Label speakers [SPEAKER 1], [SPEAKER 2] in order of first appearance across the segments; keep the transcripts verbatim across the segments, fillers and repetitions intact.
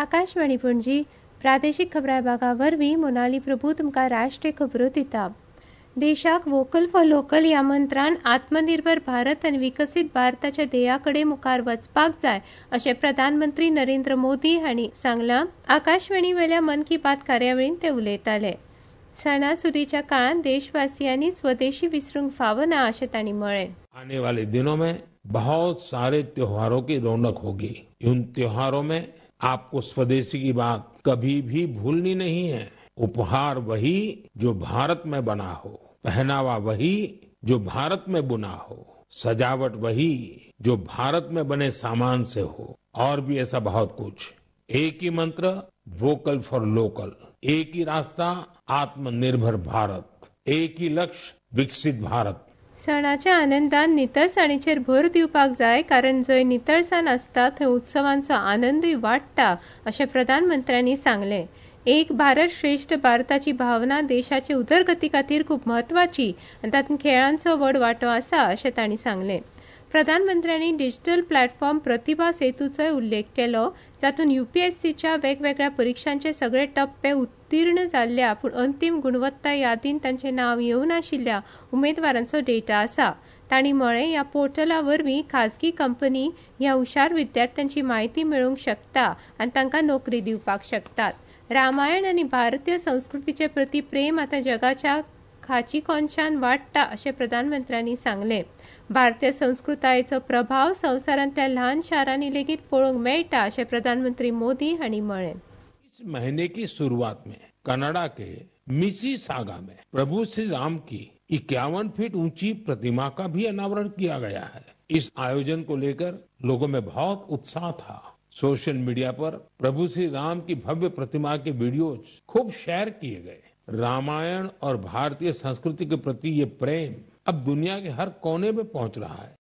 [SPEAKER 1] आकाशवाणी पणजी प्रादेशीक खबरां विभागा वरवीं मोनाली प्रभू तुमकां राष्ट्रीय खबरो दिता। देशाक वोकल फॉर लोकल ह्या मंत्रान आत्मनिर्भर भारत आनी विकसीत भारताच्या ध्येया कडेन मुखार वचपाक जाय अशें प्रधानमंत्री नरेंद्र मोदी हांणी सांगलां। आकाशवाणी वेल्या मन की बात कार्यावळींत ते उलयताले। सणासुदीच्या काळांत देशवासियांनी स्वदेशी विसरूंक फावना अशें तांणी म्हळें।
[SPEAKER 2] आने वाले दिनों में बहुत सारे त्योहारों की रौनक होगी। उन त्योहारों में आपको स्वदेशी की बात कभी भी भूलनी नहीं है। उपहार वही जो भारत में बना हो, पहनावा वही जो भारत में बुना हो, सजावट वही जो भारत में बने सामान से हो, और भी ऐसा बहुत कुछ। एक ही मंत्र वोकल फॉर लोकल, एक ही रास्ता आत्मनिर्भर भारत, एक ही लक्ष्य विकसित भारत।
[SPEAKER 1] सणाच्या आनंदान नितळसाणीचेर भर दिवपाक जाय, कारण जंय नितळसाण आसता थंय उत्सवांचो आनंदूय वाडटा अशें प्रधानमंत्र्यांनी सांगलें। एक भारत श्रेष्ठ भारताची भावना देशाचे उदरगती खातीर खूब म्हत्वाची आनी तातूंत खेळांचो व्हड वांटो आसा अशें तांणी सांगलें। प्रधानमंत्र्यांनी डिजिटल प्लॅटफॉर्म प्रतिभा सेतूचोय उल्लेख केलो, जातूंत यूपीएससीच्या वेगवेगळ्या परिक्षांचे सगळे टप्पे उत्तीर्ण जाल्ल्या पूण अंतीम गुणवत्ता यादींत तांचें नांव येवनाशिल्ल्या उमेदवारांचो डेटा आसा। तांणी म्हळें, ह्या पोर्टला वरवीं खाजगी कंपनी ह्या हुशार विद्यार्थ्यांची म्हायती मेळोवंक शकता आनी तांकां नोकरी दिवपाक शकतात। रामायण आनी भारतीय संस्कृतीचे प्रती प्रेम आतां जगाच्या खाची कोनशान वाडटा अशें प्रधानमंत्र्यांनी सांगलें। भारतीय संस्कृतायेचो प्रभाव संवसारांतल्या ल्हान शारांनी लेगीत पळोवंक मेळटा अशें प्रधानमंत्री मोदी हांणी म्हळें।
[SPEAKER 2] इस महीने की शुरुआत में कनाडा के मिसिसागा में प्रभु श्री राम की इक्यावन फीट ऊंची प्रतिमा का भी अनावरण किया गया है। इस आयोजन को लेकर लोगों में बहुत उत्साह था। सोशल मीडिया पर प्रभु श्री राम की भव्य प्रतिमा के वीडियोज खूब शेयर किए गए। रामायण और भारतीय संस्कृति के प्रति ये प्रेम अब दुनिया के हर कोने में पहुंच रहा है।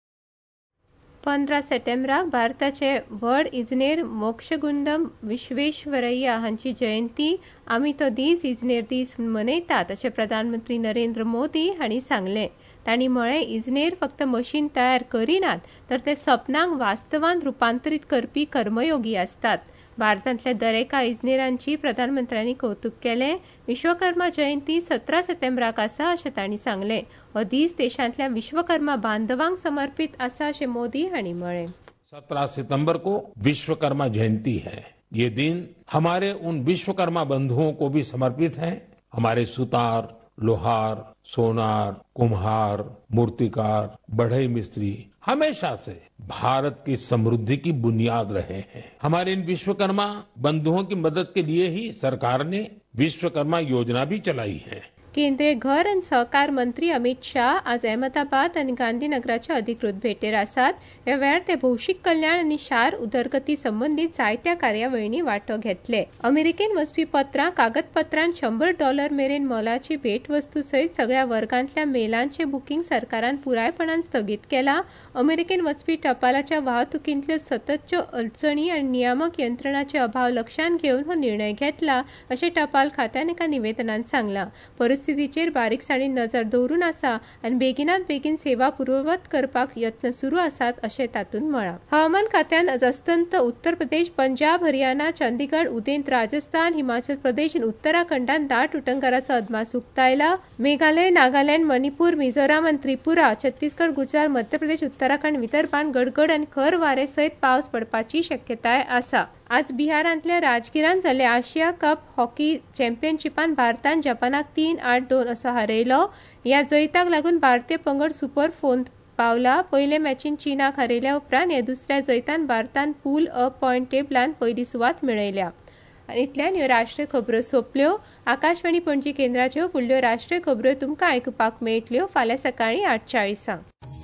[SPEAKER 1] पंदरा सप्टेंबराक भारताचे व्हड इजनेर मोक्षगुंडम विश्वेश्वरय्या हांची जयंती आमी तो दीस इजनेर दीस मनयतात अशें प्रधानमंत्री नरेंद्र मोदी हांणी सांगलें। तांणी म्हळें, इजनेर फक्त मशीन तयार करिनात तर ते सपनांक वास्तवांत रुपांतरीत करपी कर्मयोगी आसतात। भारतांतल्या दरेका इजनेरांची प्रधानमंत्र्यांनी कौतुक केलें। विश्वकर्मा जयंती सतरा सप्टेंबराक आसा अशें तांणी सांगलें। हो दीस देशांतल्या विश्वकर्मा बांधवांक समर्पित आसा अशें मोदी हांणी म्हळें।
[SPEAKER 2] सत्रह सितंबर को विश्वकर्मा जयंती है। ये दिन हमारे उन विश्वकर्मा बंधुओं को भी समर्पित है। हमारे सुतार, लोहार, सोनार, कुम्हार, मूर्तिकार, बढ़ई मिस्त्री हमेशा से भारत की समृद्धि की बुनियाद रहे हैं। हमारे इन विश्वकर्मा बंधुओं की मदद के लिए ही सरकार ने विश्वकर्मा योजना भी चलाई है।
[SPEAKER 1] केंद्रीय घर आनी सहकार मंत्री अमित शाह आज अहमदाबाद आनी गांधीनगराच्या अधिकृत भेटेर आसात। ह्या वेळार ते भौशीक कल्याण आनी शार उदरगती संबंधीत जायत्या कार्यावळींनी वांटो घेतले। अमेरिकेन वचपी पत्रां कागदपत्रांत शंभर डॉलर मेरेन मोलाची भेटवस्तू सयत सगळ्या वर्गांतल्या मेलांचे बुकींग सरकारान पुरायपणान स्थगीत केलां। अमेरिकेन वचपी टपालाच्या वाहतुकींतल्यो सततच्यो अडचणी आनी नियामक यंत्रणाचे अभाव लक्षांत घेवन हो निर्णय घेतला अशें टपाल खात्यान एका निवेदनांत सांगलां। परिस्थितीचेर बारीकसाणीन नजर दवरून आसा आनी बेगिनात बेगीन सेवा पूर्ववत करपाक यत्न सुरू आसात अशें तातूंत म्हळां। हवामान खात्यान आज अस्तंत उत्तर प्रदेश, पंजाब, हरियाणा, चंदीगड, उदेंत राजस्थान, हिमाचल प्रदेश आनी उत्तराखंडात दाट उटंगाराचो अदमास उक्तायला। मेघालय, नागालँड, मणिपूर, मिझोराम आनी त्रिपुरा, छत्तीसगड, गुजरात, मध्य प्रदेश, उत्तराखंड, विदर्भात गडगड आनी खर वारे सयत पावस पडपाची शक्यताय आसा। आज बिहारांतल्या राजगिरांत जाल्ल्या आशिया कप हॉकी चॅम्पियनशिपांत भारतान जपानाक तीन आठ दोन असो हारयलो। ह्या जैताक लागून भारतीय पंगड सुपर फोर्त पावला। पयले मॅचीन चीनाक हारयल्या उपरांत ह्या दुसऱ्या जैतान भारतान पूल अ पॉयंट टेबलांत पयली सुवात मेळयल्या। इतल्यान ह्यो राष्ट्रीय खबरो सोंपल्यो। आकाशवाणी पणजी केंद्राच्यो फुडल्यो राष्ट्रीय खबरो तुमकां आयकुपाक मेळटल्यो फाल्यां सकाळीं आठ चाळीसांक।